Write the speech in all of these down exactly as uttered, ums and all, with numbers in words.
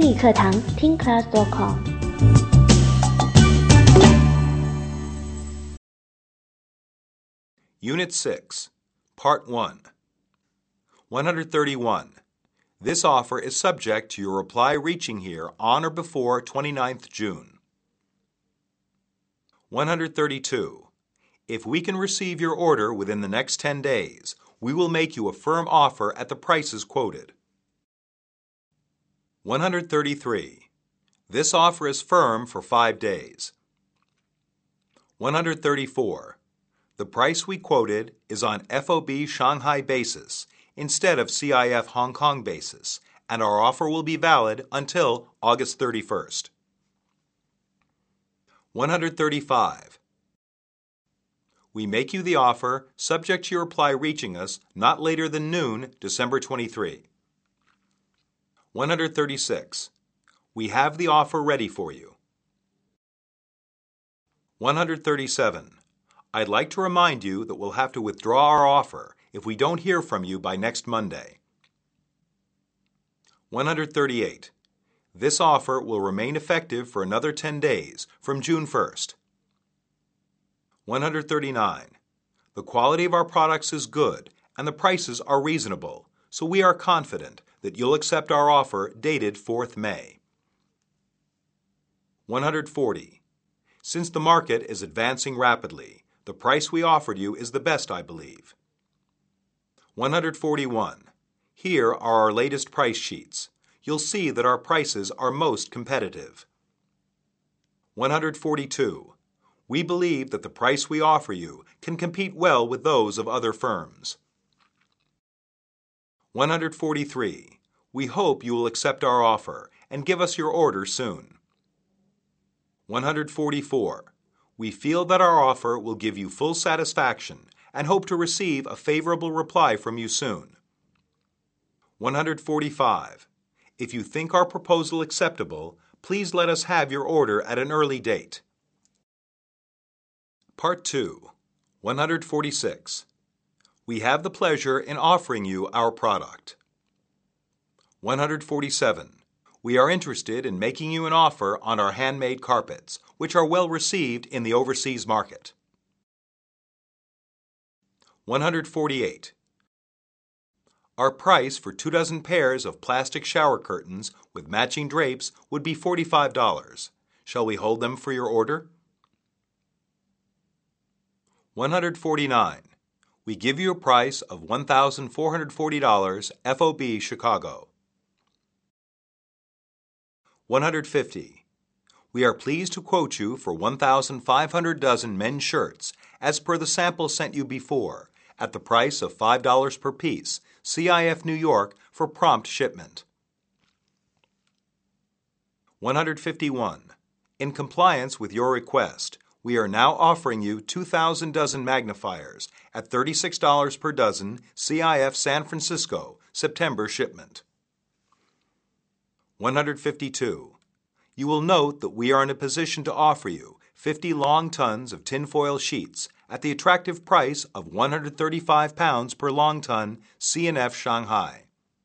英语课堂听 class dot com。 Unit six, Part one. one hundred thirty-one. This offer is subject to your reply reaching here on or before twenty-ninth June. one hundred thirty-two. If we can receive your order within the next ten days, we will make you a firm offer at the prices quoted. one hundred thirty-three. This offer is firm for five days. one hundred thirty-four. The price we quoted is on F O B Shanghai basis instead of C I F Hong Kong basis, and our offer will be valid until August thirty-first. one hundred thirty-five. We make you the offer subject to your reply reaching us not later than noon, December twenty-third. one hundred thirty-six. We have the offer ready for you. one hundred thirty-seven. I'd like to remind you that we'll have to withdraw our offer if we don't hear from you by next Monday. one hundred thirty-eight. This offer will remain effective for another ten days from June first. one hundred thirty-nine. The quality of our products is good and the prices are reasonable, so we are confident that you'll accept our offer dated fourth May. one hundred forty. Since the market is advancing rapidly, the price we offered you is the best, I believe. one hundred forty-one. Here are our latest price sheets. You'll see that our prices are most competitive. one hundred forty-two. We believe that the price we offer you can compete well with those of other firms. one hundred forty-three. We hope you will accept our offer and give us your order soon. one hundred forty-four. We feel that our offer will give you full satisfaction and hope to receive a favorable reply from you soon. one hundred forty-five. If you think our proposal acceptable, please let us have your order at an early date. Part two. one hundred forty-six. We have the pleasure in offering you our product. one hundred forty-seven. We are interested in making you an offer on our handmade carpets, which are well received in the overseas market. one hundred forty-eight. Our price for two dozen pairs of plastic shower curtains with matching drapes would be forty-five dollars. Shall we hold them for your order? one hundred forty-nine. We give you a price of one thousand four hundred forty dollars F O B Chicago. one hundred fifty. We are pleased to quote you for one thousand five hundred dozen men's shirts as per the sample sent you before at the price of five dollars per piece, C I F New York for prompt shipment. one hundred fifty-one. In compliance with your request, we are now offering you two thousand dozen magnifiers at thirty-six dollars per dozen, C I F San Francisco, September shipment. one hundred fifty-two. You will note that we are in a position to offer you fifty long tons of tinfoil sheets at the attractive price of one hundred thirty-five pounds per long ton, C and F Shanghai.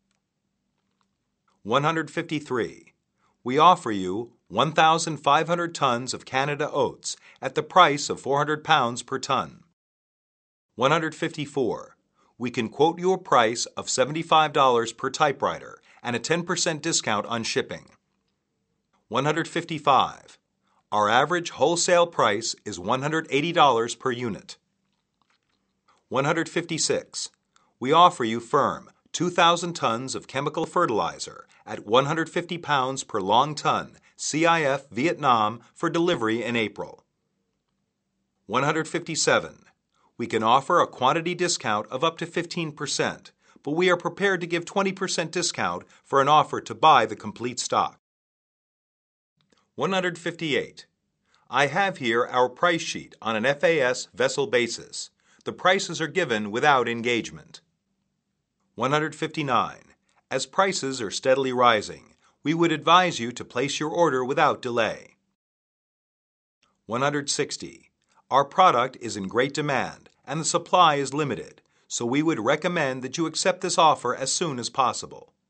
one hundred fifty-three. We offer you one thousand five hundred tons of Canada oats at the price of four hundred pounds per ton. one hundred fifty-four. We can quote you a price of seventy-five dollars per typewriter and a ten percent discount on shipping. one hundred fifty-five. Our average wholesale price is one hundred eighty dollars per unit. one hundred fifty-six. We offer you firm two thousand tons of chemical fertilizer at one hundred fifty pounds per long ton, C I F Vietnam for delivery in April. one hundred fifty-seven. We can offer a quantity discount of up to fifteen percent, but we are prepared to give twenty percent discount for an offer to buy the complete stock. one hundred fifty-eight. I have here our price sheet on an F A S vessel basis. The prices are given without engagement. one hundred fifty-nine. As prices are steadily rising, we would advise you to place your order without delay. one hundred sixty. Our product is in great demand and the supply is limited, so we would recommend that you accept this offer as soon as possible.